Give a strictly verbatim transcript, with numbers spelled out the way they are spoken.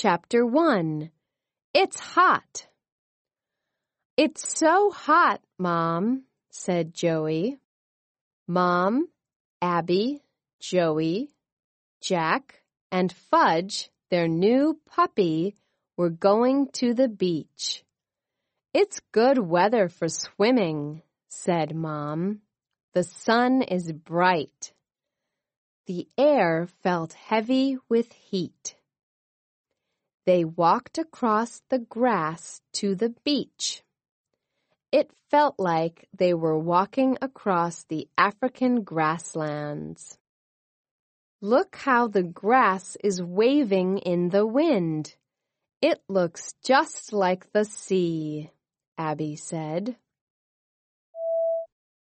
Chapter one. It's hot. It's so hot, Mom, said Joey. Mom, Abby, Joey, Jack, and Fudge, their new puppy, were going to the beach. It's good weather for swimming, said Mom. The sun is bright. The air felt heavy with heat. They walked across the grass to the beach. It felt like they were walking across the African grasslands. Look how the grass is waving in the wind. It looks just like the sea, Abby said.